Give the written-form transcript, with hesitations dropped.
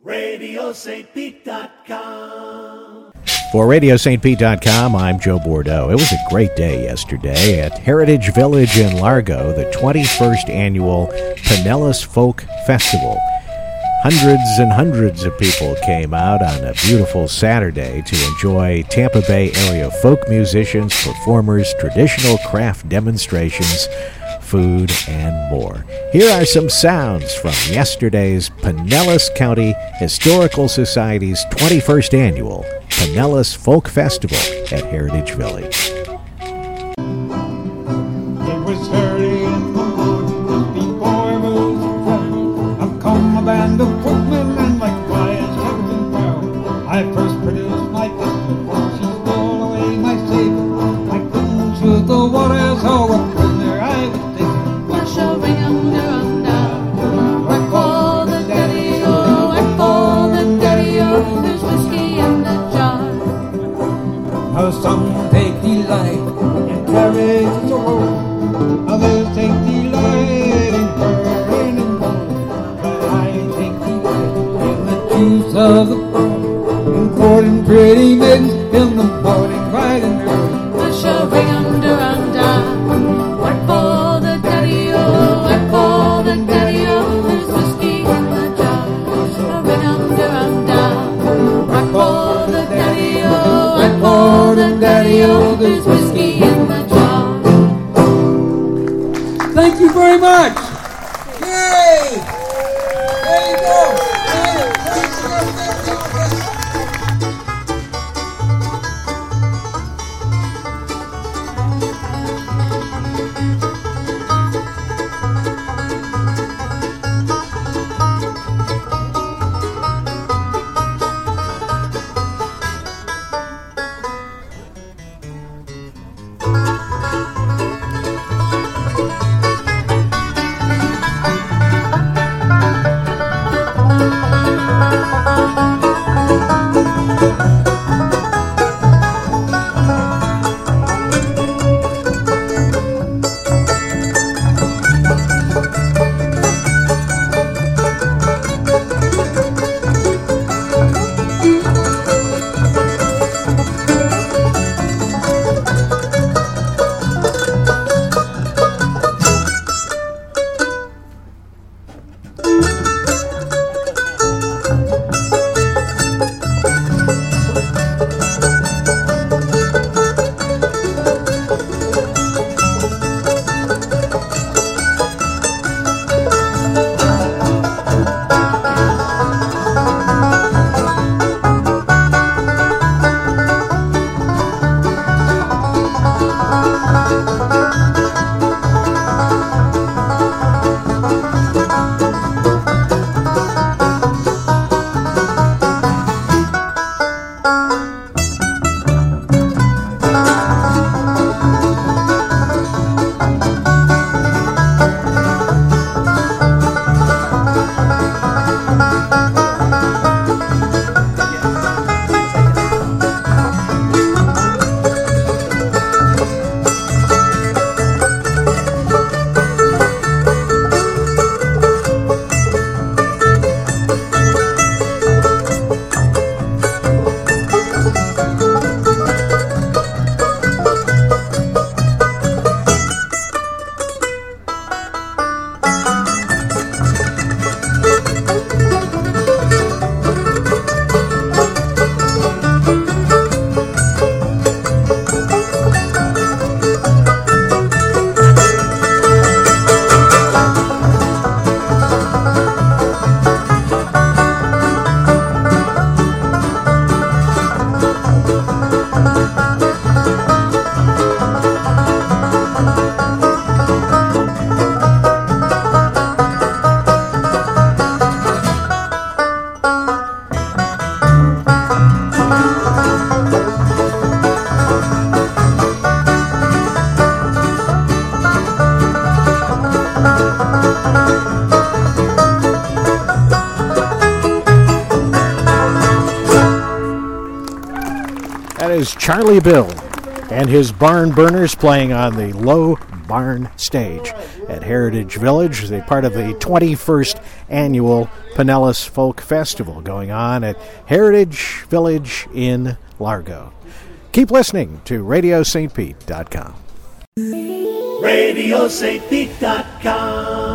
RadioSt.Pete.com. For RadioSt.Pete.com, I'm Joe Bordeaux. It was a great day yesterday at Heritage Village in Largo, the 21st annual Pinellas Folk Festival. Hundreds and hundreds of people came out on a beautiful Saturday to enjoy Tampa Bay area folk musicians, performers, traditional craft demonstrations, food, and more. Here are some sounds from yesterday's Pinellas County Historical Society's 21st annual Pinellas Folk Festival at Heritage Village. It was early in the morning, just before it was done. Up come a band of footmen and like flies having power. I first produced my pistol, she stole away my saber. I couldn't shoot the water, so a prisoner I was taken. What shall bring him down? Whack for the daddy-o, whack for the daddy-o. There's whiskey in the jar. Now some take delight in carriage away, others take delight in burning and gold. But I take delight in the juice of the fruit, in courting pretty maidens in the morning riding early. What shall bring him down? Whack for the daddy-o, whack for the daddy-o. There's whiskey in the jar. What shall bring him down? Whack for the daddy-o, whack for the daddy-o. There's whiskey in the jar. Thank you very much. Yay! There you go. That is Charlie Bill and his Barn Burners playing on the low Barn Stage at Heritage Village. They're part of the 21st annual Pinellas Folk Festival going on at Heritage Village in Largo. Keep listening to RadioSt. Pete.com. RadioSt.com.